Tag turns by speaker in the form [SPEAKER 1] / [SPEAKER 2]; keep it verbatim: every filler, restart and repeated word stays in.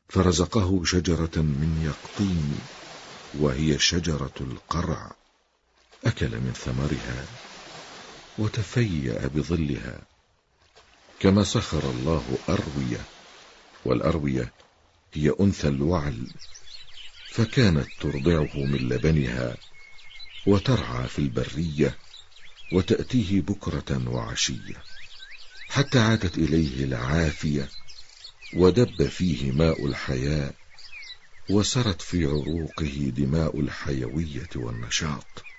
[SPEAKER 1] فرزقه شجرة من يقطين وهي شجرة القرع، أكل من ثمرها وتفيأ بظلها. كما سخر الله أروية، والأروية هي أنثى الوعل، فكانت ترضعه من لبنها وترعى في البرية وتأتيه بكرة وعشية، حتى عادت إليه العافية ودب فيه ماء الحياة، وسرت في عروقه دماء الحيوية والنشاط.